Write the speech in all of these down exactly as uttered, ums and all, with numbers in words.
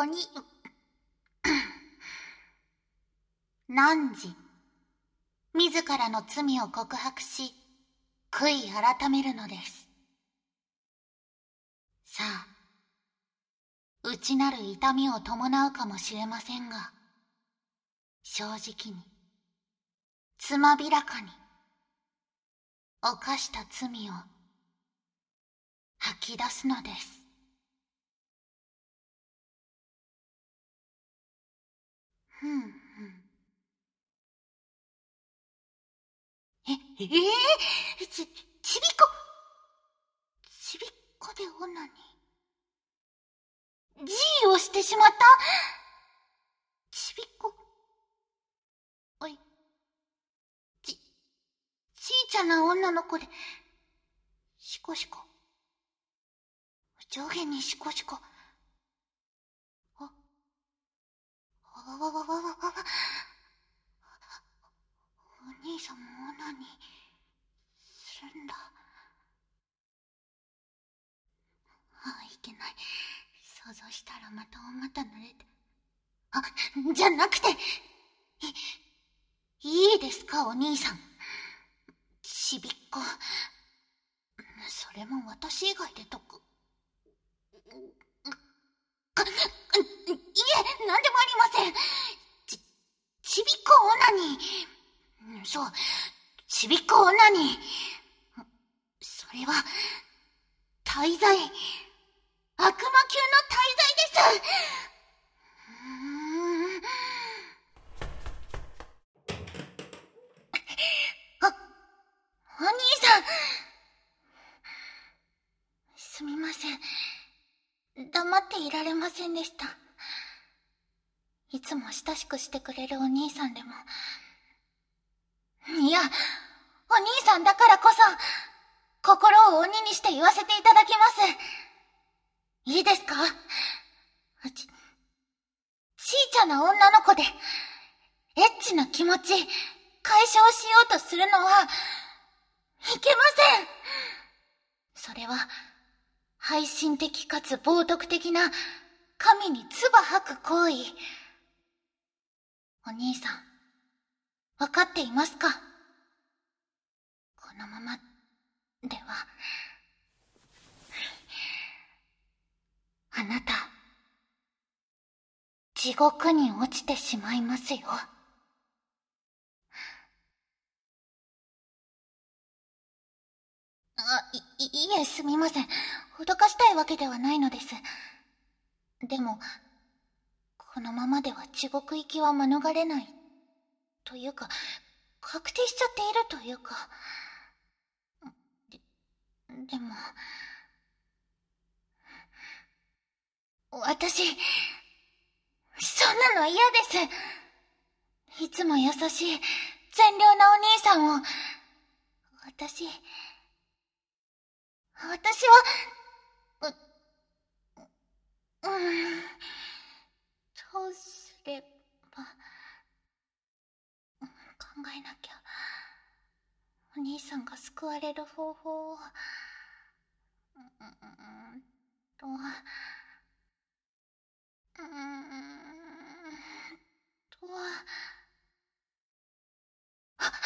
こに汝自らの罪を告白し悔い改めるのです。さあ、内なる痛みを伴うかもしれませんが、正直につまびらかに犯した罪を吐き出すのです。ふんふん。え、ええー、ち、ちびっこ、ちびっこでオナニー。G をしてしまった。ちびっこ。おい、ち、ちいちゃな女の子で、しこしこ。上下にしこしこ。あ、わわわわわわわ。お兄さんもオナニーするんだ。ああ、いけない。想像したらまたお股濡れて。あ、じゃなくて、い、いいですか、お兄さん。ちびっこ。それも私以外で解く。か、いえ、なんでもありません。ち、ちびっこオナニー。そう、ちびっこオナニー。それは、大罪。悪魔級の大罪です。うーん。あ、お兄さん。すみません。黙っていられませんでした。いつも親しくしてくれるお兄さんでも。いや、お兄さんだからこそ、心を鬼にして言わせていただきます。いいですか？ち、ちいちゃな女の子で、エッチな気持ち、解消しようとするのは、いけません。それは、背信的かつ冒涜的な、神に唾吐く行為。お兄さん、わかっていますか？このままでは、あなた、地獄に落ちてしまいますよ。あ、い、いえ、すみません。脅かしたいわけではないのです。でも、このままでは地獄行きは免れない。というか、確定しちゃっているというか。で、でも、私、そんなの嫌です。いつも優しい、善良なお兄さんを、私、私は、う、うーん、どうすれば、考えなきゃ。お兄さんが救われる方法を、うーんと、うーんと、あっ、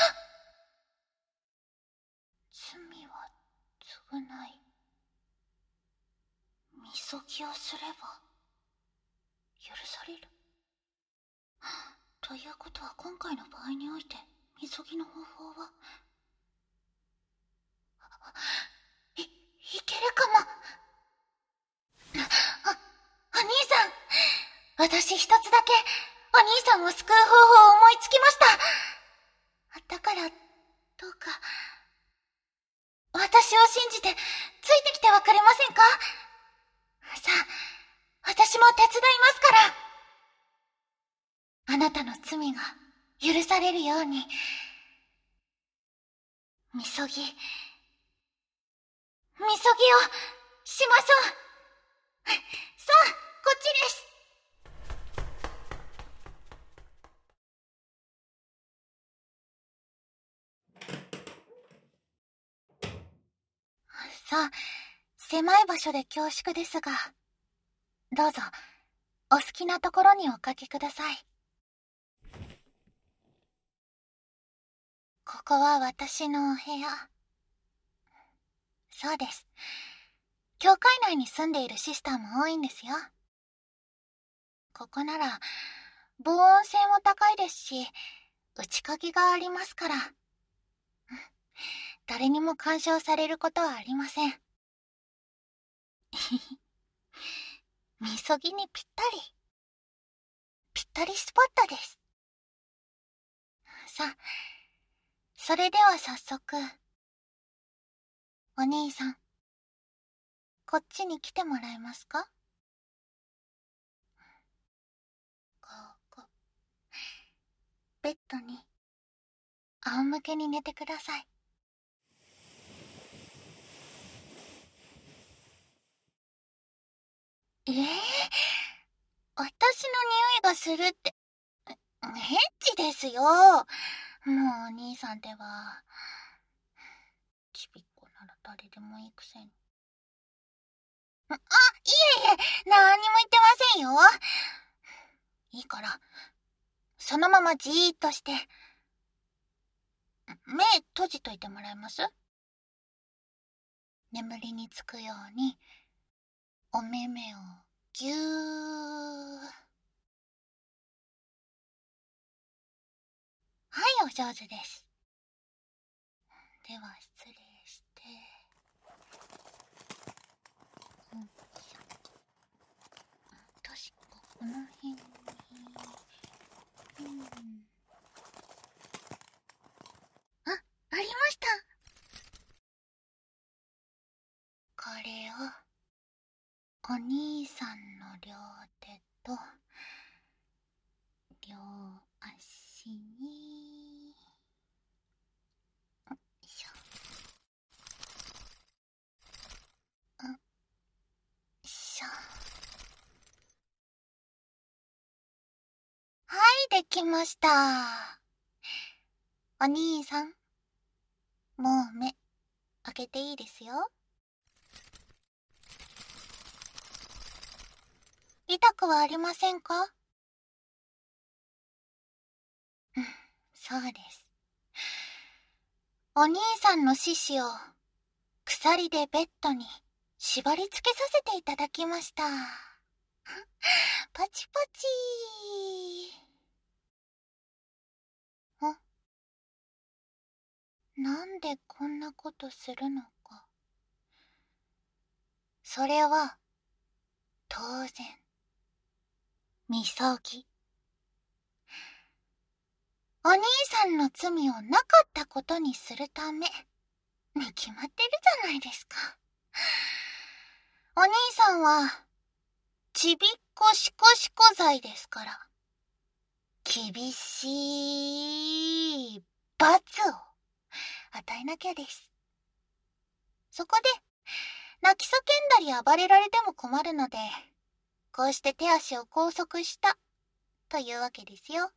罪は償い、みそぎをすれば許される。ということは今回の場合においてみそぎの方法は、い、いけるかも。あ、お兄さん、私一つだけお兄さんを救う方法を思いつきました。だからどうか私を信じてついてきてはくれませんか？さあ、私も手伝いますから。あなたの罪が許されるように、みそぎ、みそぎをしましょう。さあ、こっちです。さあ、狭い場所で恐縮ですが、どうぞ、 お好きなところにおかけください。ここは私のお部屋。そうです。教会内に住んでいるシスターも多いんですよ。ここなら、防音性も高いですし、内鍵がありますから。誰にも干渉されることはありません。みそぎにぴったり。ぴったりスポットです。さあ、それでは早速、お兄さん、こっちに来てもらえますか？ここ、ベッドに、仰向けに寝てください。ええー、私の匂いがするって、ヘッチですよ。もうお兄さんでは、ちびっこなら誰でもいいくせに。あ、いえいえ、何にも言ってませんよ。いいから、そのままじーっとして、目閉じといてもらえます？眠りにつくように、お目目をぎゅー。はい、お上手です。では、失礼して。うん、確かこの辺に。うん。あ、ありました。これを、お兄さんの両手と、両足に、よいしょ。よいしょ。はい、できました。お兄さん、もう目、開けていいですよ。痛くはありませんか？うん、そうです。お兄さんの四肢を鎖でベッドに縛り付けさせていただきました。パチパチー。あ、なんでこんなことするのか。それは、当然、みそぎ。お兄さんの罪をなかったことにするため、に決まってるじゃないですか。お兄さんは、ちびっこしこしこ罪ですから、厳しい罰を与えなきゃです。そこで、泣き叫んだり暴れられても困るので、こうして手足を拘束した、というわけですよ。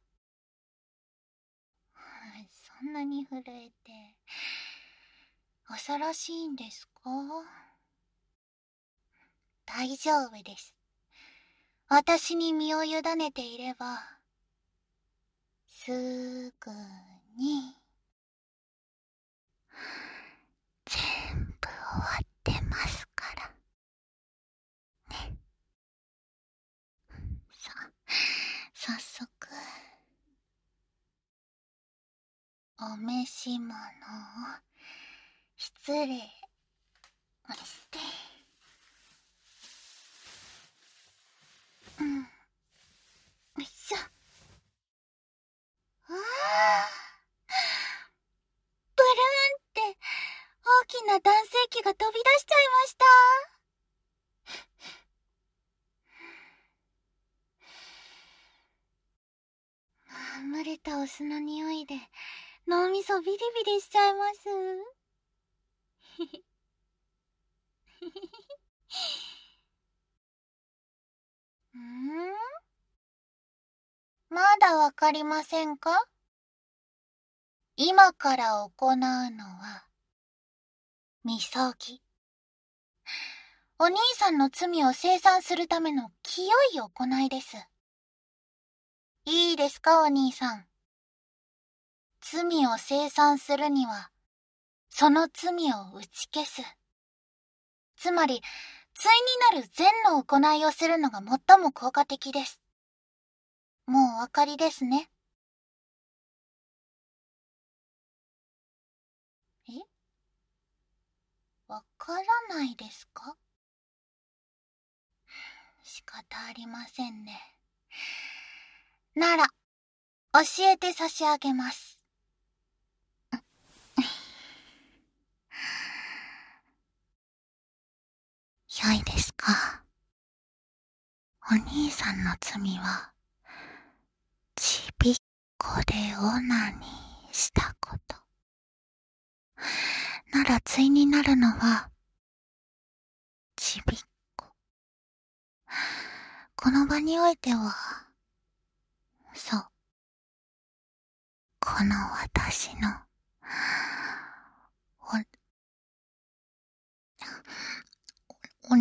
そんなに震えて、恐ろしいんですか？大丈夫です。私に身を委ねていれば、すぐに、全部終わってますから。ね。さ、早速、お召し物を失礼して、うん。よいしょ。ああ、ブルーンって大きな男性器が飛び出しちゃいました。蒸れたお酢の匂いで脳みそビリビリしちゃいます。ん？まだわかりませんか？今から行うのは、みそぎ。 お兄さんの罪を清算するための清い行いです。いいですか、お兄さん。罪を清算するには、その罪を打ち消す。つまり、対になる善の行いをするのが最も効果的です。もうお分かりですね。え？わからないですか？仕方ありませんね。なら、教えて差し上げます。良いですか？お兄さんの罪は、ちびっこでオナニーしたこと。なら対になるのは、ちびっこ。この場においては、そう。この私の、お、お、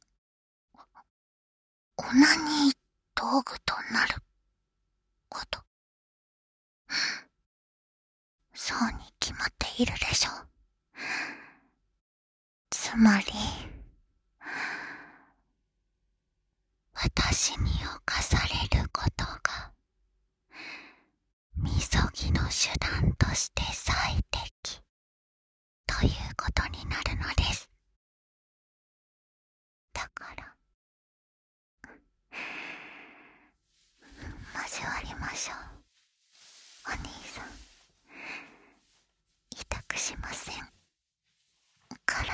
オナニー道具となること。そうに決まっているでしょう。つまり、私に侵されることが、みそぎの手段として最適、ということになるのです。だから、交わりましょう。お兄さん、痛くしませんから。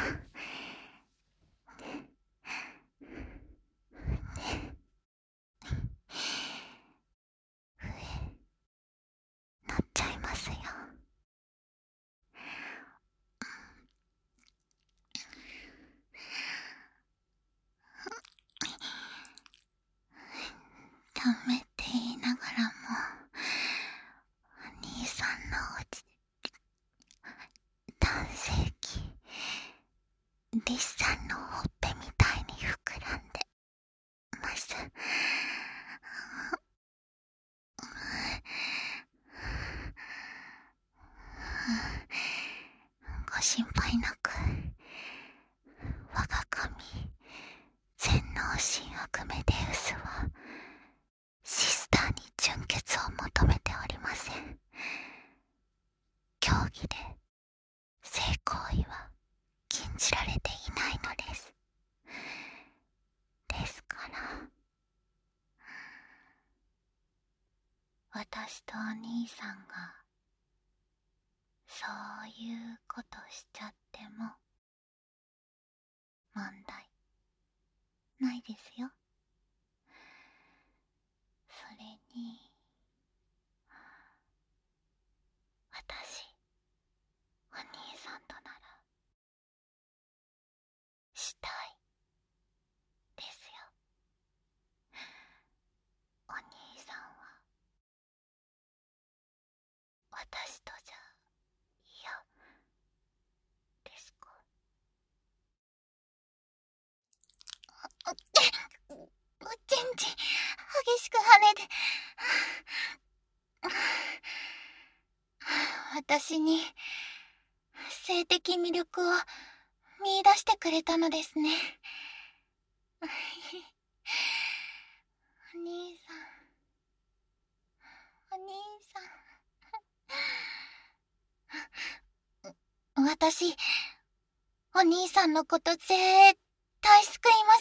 上、乗っちゃいますよ。ダメって言いながらも、お兄さんのおち、男性器、リスさんのほっぺみたいに膨らんでます。ご心配なく、我が神、全能神アクメデウスは、シスターに純潔を求めておりません。競技で、性行為は禁じられていないのです。ですから、私とお兄さんが、そういうことしちゃっても、問題ないですよ。それに、私、お兄さんとなら、したい、ですよ。お兄さんは、私とじゃ、嫌、ですか？う、うちんち、激しく跳ねて、私に、性的魅力を見出してくれたのですね。お兄さん、お兄さん。私、お兄さんのこと絶対救います。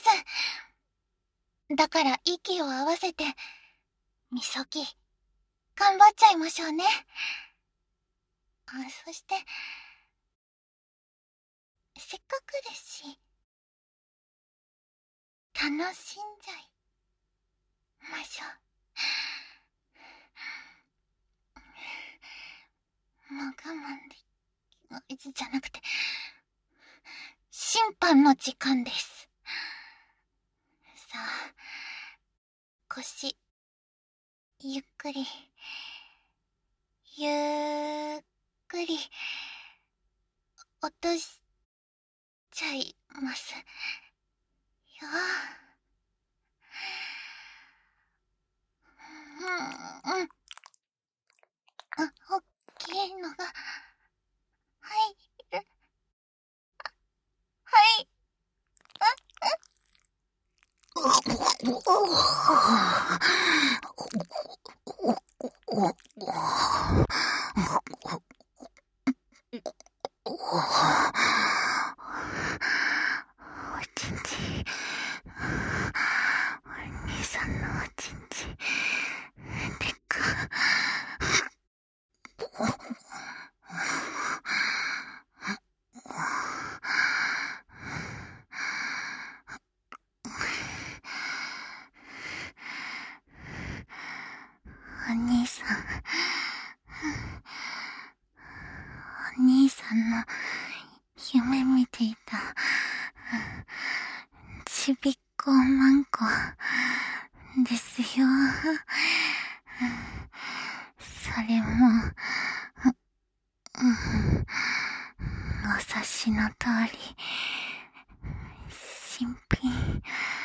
だから息を合わせて、みそぎ、頑張っちゃいましょうね。あ、そして、せっかくですし、楽しんじゃいましょう。もう我慢で、じゃなくて、審判の時間です。さあ、腰、ゆっくり、ゆっくり、落としちゃいます。 よ。うん、うん。あ、大きいのが、入る。はい。おちんちん。お兄さんのおちんちん。でっか。お兄さん。お兄さんの夢見ていたちびっこおまんこですよ。それも、お察しの通り、新品。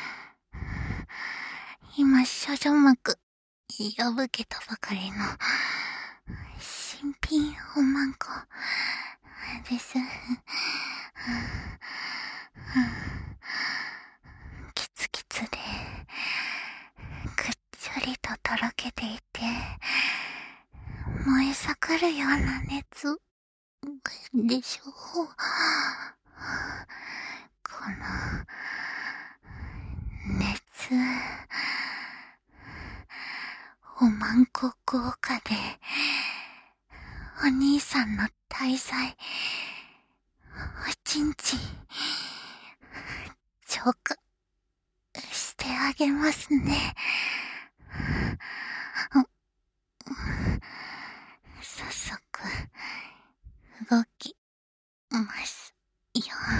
今、少女膜、破けたばかりの、新品おまんこ、です。キツキツで、ぐっちょりととろけていて、燃え盛るような熱、でしょう。この、熱、おまんこ豪華で、お兄さんの滞在、おちんちん、浄化、してあげますね。早速、動きますよ。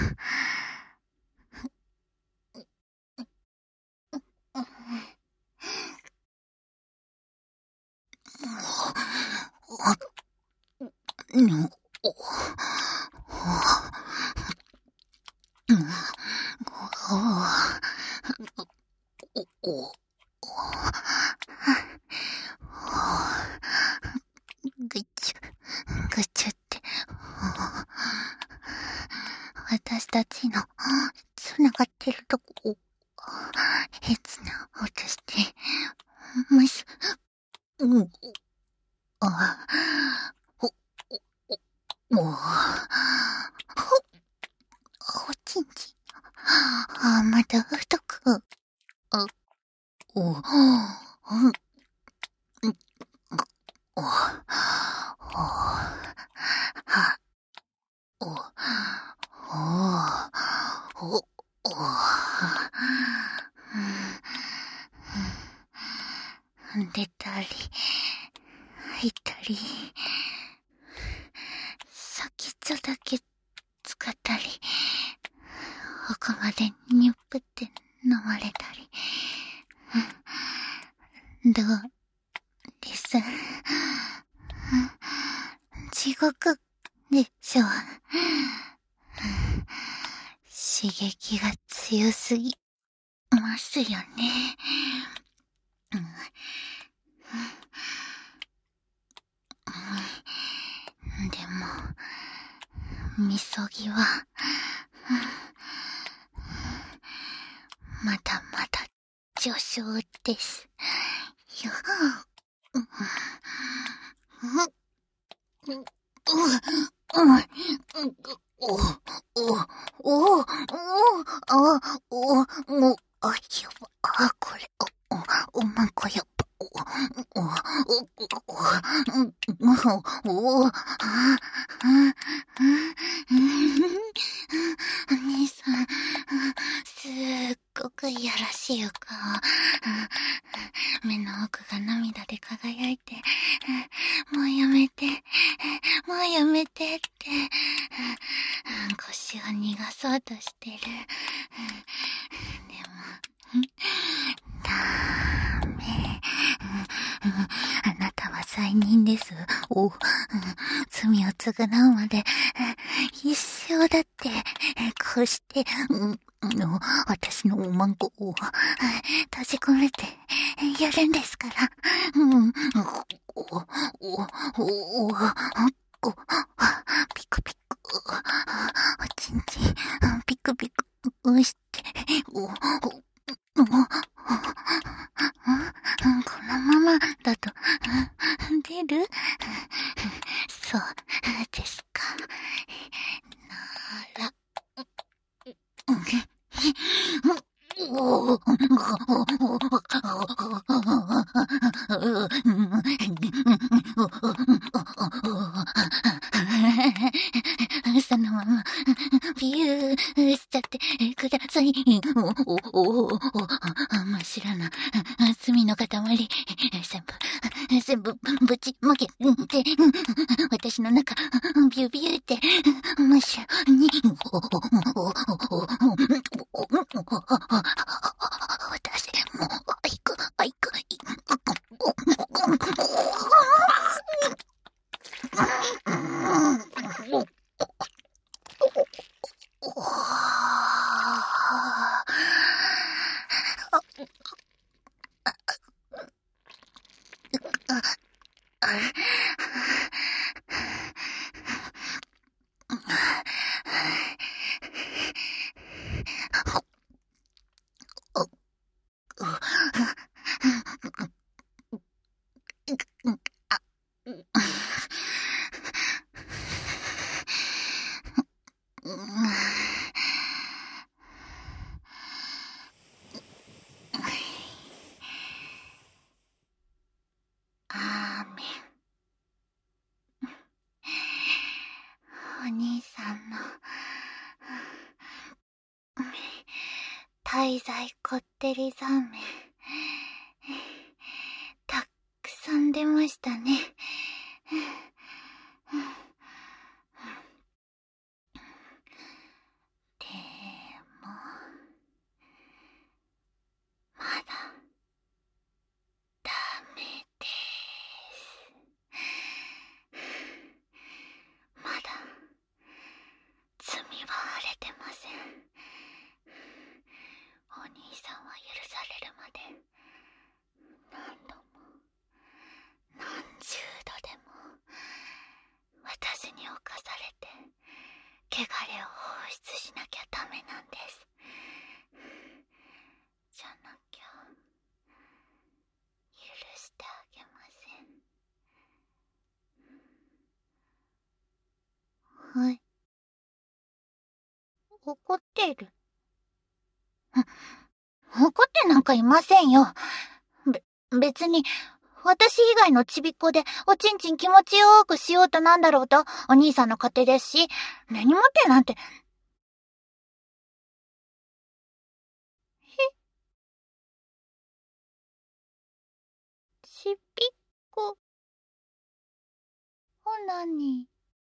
ぐちゅ、ぐちゅって、私たちのつながってるとこ、へつな音して、ます。うん。あ、お、お、お、おちんちん。あ、また太く。あ、お、お、お、お、は、お、お、お、お、出たり、入ったり、先っちょだけ使ったり、奥までニュップって飲まれたり。どうです？地獄でしょう。刺激が強すぎますよね。でも、みそぎは、まだまだ序章です。よ。あ、これ、お、おまんこやっぱ、お、お、お、お、お、お兄さん、すっごくいやらしいお顔。目の奥が涙で輝いて、もうやめて、もうやめてって、腰を逃がそうとしてる。でも、ダメ。あなたは罪人です。お、 罪を償うまで、一生だって、こうして、うん、私のおまんこを閉じ込めてやるんですから。うん、お、お、お、お、ピクピク、おちんちん、ピクピクして、お、お、このままだと、出る？そうですか。なら、そのまま、ビューしちゃってください。お、お、お、真っ白な墨の塊、全部、全部ぶちまけて、私の中、ビュービューって、真っ白に、私、もう、あいく、あいく、いく、お兄さんの滞在こってりザーメン、たくさん出ましたね。でも、まだダメです。まだ罪は晴れてません。お兄さんは許されるまで何度も何十度でも私に侵されて汚れを放出しなきゃダメなんです。じゃなきゃ許してあげません。はい。怒っている？怒ってなんかいませんよ。べ、別に、私以外のちびっこでおちんちん気持ちよくしようとなんだろうとお兄さんの勝手ですし、根に持ってなんて。え？ちびっこ。ほなに。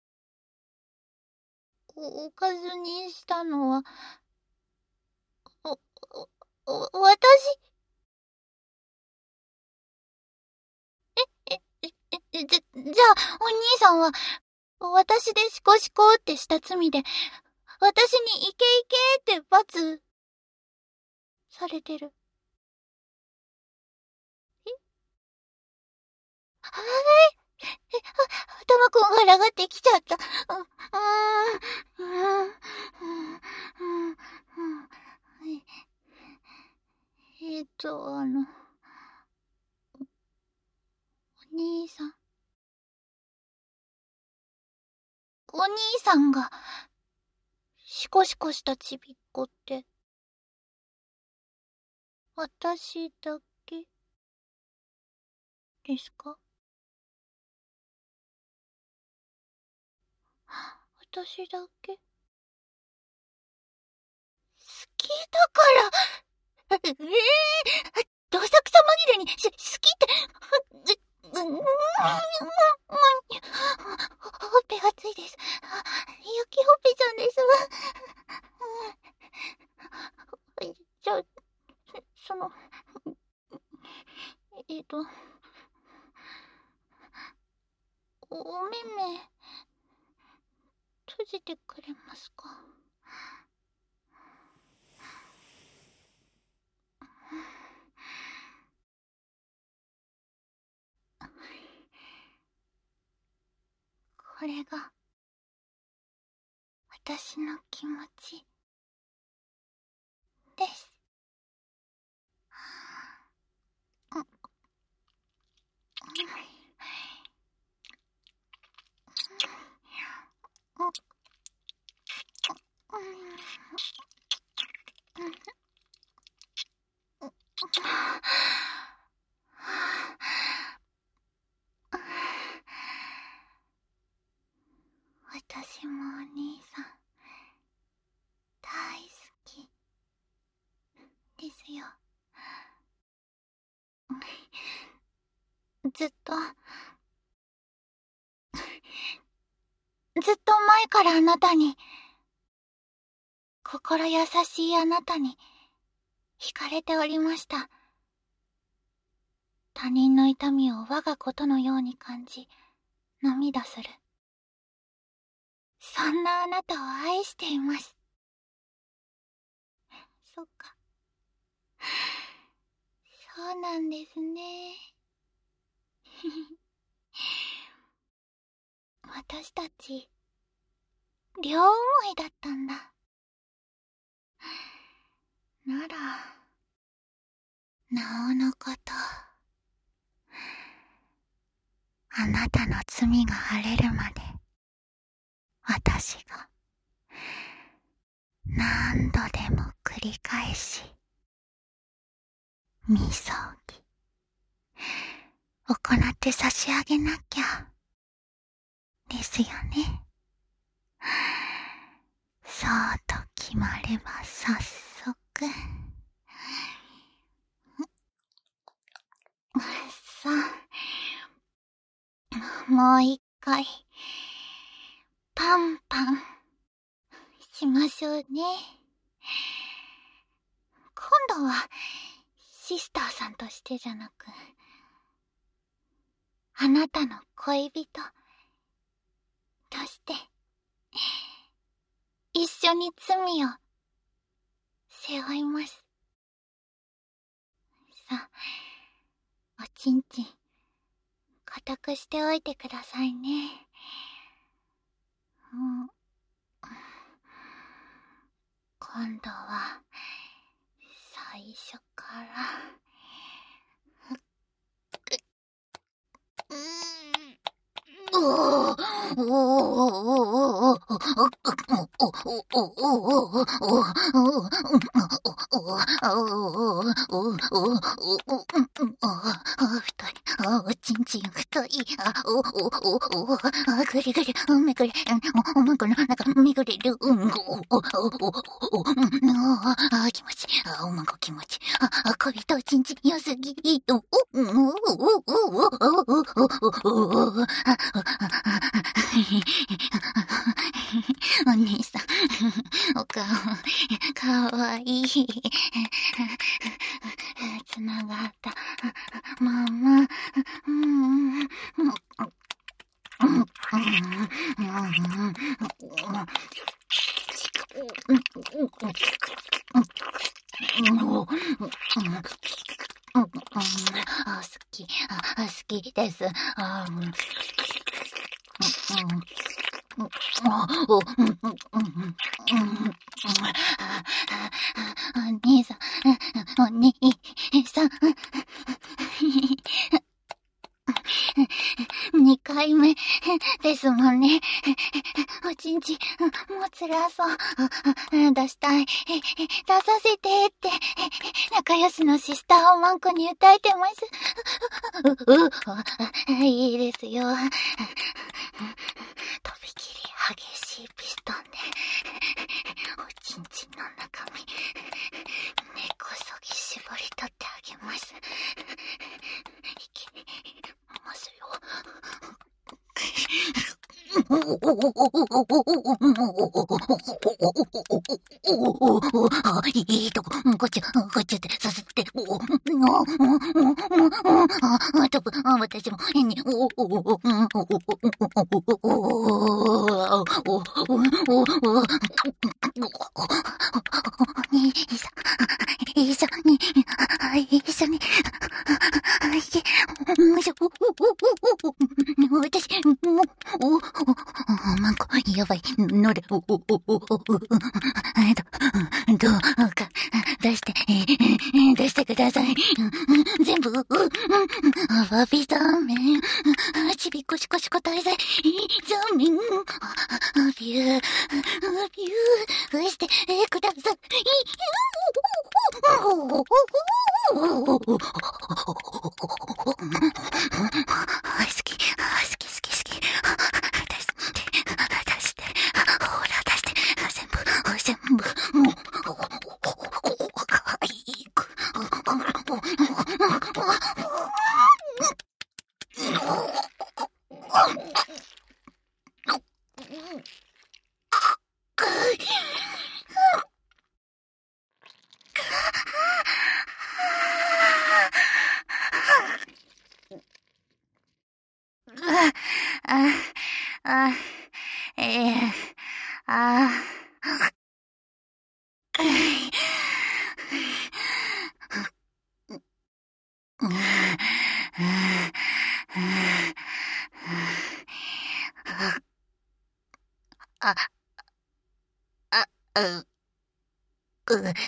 お、おかずにしたのは、お、お、お、私？え、え、え、え、じゃ、じゃあ、お兄さんは、私でシコシコってした罪で、私にイケイケって罰、されてる。え？はい。え、頭こんがらがってきちゃった。う、うーん、うーん、うーん、うーん、え、えっと、あの、お兄さん。お兄さんが、シコシコしたちびっこって、私だけですか？私だけ好きだから、ええー、どさくさ紛れに、し、好きって、う、う、う、ほっぺがついです。ゆきほっぺちゃんです。じゃあ、その、えっと、おめめ、 ますか。これが私の気持ちです。私もお兄さん大好きですよ。ずっとずっと前からあなたに、心優しいあなたに惹かれておりました。他人の痛みを我がことのように感じ涙する、そんなあなたを愛しています。そっか、そうなんですね。私たち両思いだったんだ。ならなおのこと、あなたの罪が晴れるまで私が何度でも繰り返しみそぎ行って差し上げなきゃですよね。そうと決まれば早速さあ、もう一回パンパンしましょうね。今度はシスターさんとしてじゃなく、あなたの恋人として一緒に罪を背負います。さあ、おちんちん固くしておいてくださいね。うん、今度は最初からおおおおおちんちん太い。あ、お、お、お、お、あ、ぐりぐり、めくれ、お、おまんこの中、めくれる、うん、お、お、お、お、お、あ、気持ち、あ、おまんこ気持ち、あ、恋とちんちん良すぎ、お、お、お、お、お、お、お、お、お兄さん、お顔、かわいい。つながった。ママ、うん、うん、あ、好き、あ、好きです。あ、うん、うん、お、お、うん、うん、うん、お兄さん、お兄さん、二回目ですもんね。おちんちん、もう辛そう。出したい。出させてって、仲良しのシスターをマンコに歌えてます。う、う、いいですよ。とびきり激しいピストンで、おちんちんの中身、根こそぎ絞り取ってあげます。いきますよ。 いいとこ、こっち、こっちでさせて、お、お、お、お、多分、私も、に、お、お、お、お、一緒に、一緒に、私、もう、お、お、マンコ、やばい、ので、お、お、お、お、お、どうか、出して、出してください。全部、アワビザーメン、ちびこしこしこ大罪、ザーメン、ビュー、ビュー、してください。好き、好き、好き、好き。出して、出して、ほら出して、全部、全部、もう、いく。あ、あ、ええ、あ、あ、あ、う、う、う、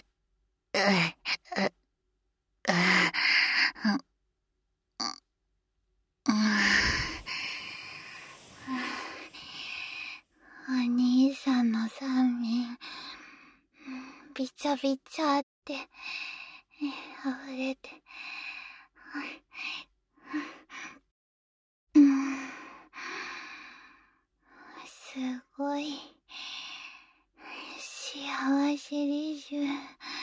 お兄さんの三面、びちゃびちゃって溢れて、うん、すごい幸せでしゅ。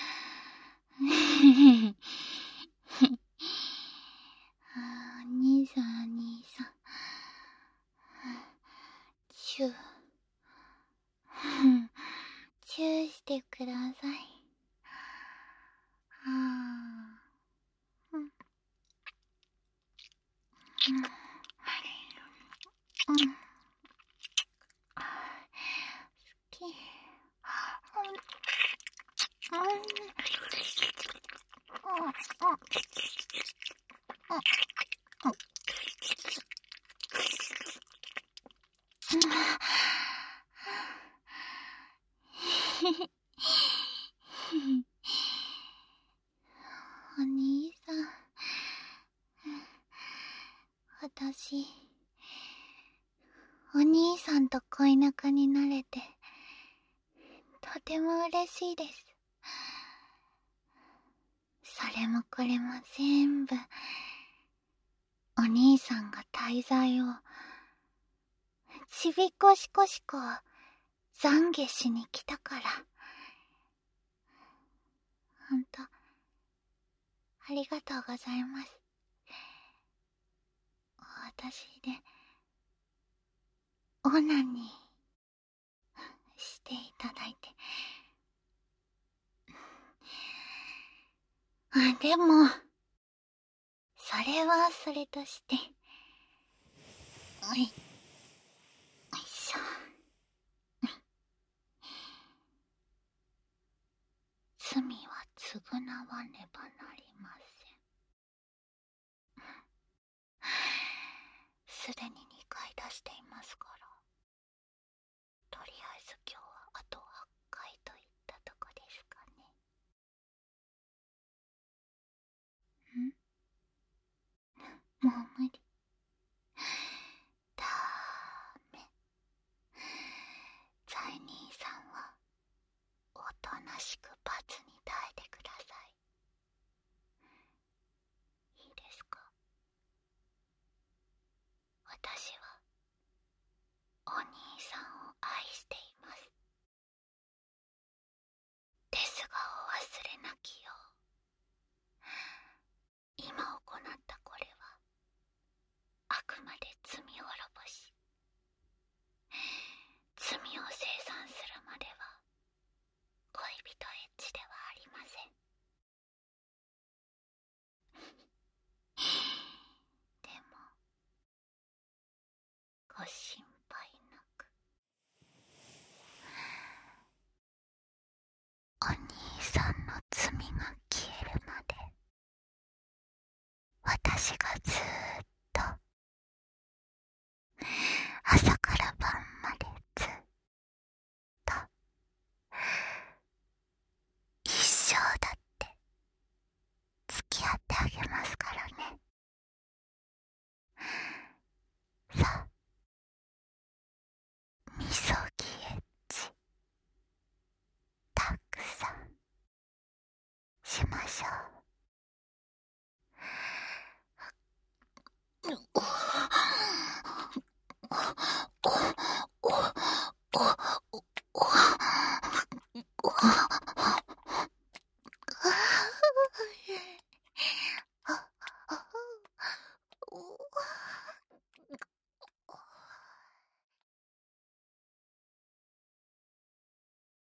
お兄さん、お兄さん、チュー、チューしてください。あー、うん、うん、うん、好き、うん、うん、お兄さん、私、お兄さんと恋仲になれて、とても嬉しいです。それもこれも全部、お兄さんが大罪を、ちびこしこしこを懺悔しに来たから。ほんと、ありがとうございます。私で、オーナーにしていただいて。あ、でも、それはそれとして、おい、よいしょ。罪は償わねばなりません。すでににかい出していますから、とりあえず今日はあとはっかいといったとこですかね。ん？もう無理。だーめ。ザイ兄さんはおとなしく罰に耐えてください。いいですか？私私がずーっと朝から晩までずっと一生だって付き合ってあげますからね。さあ、みそぎエッチたくさんしましょう。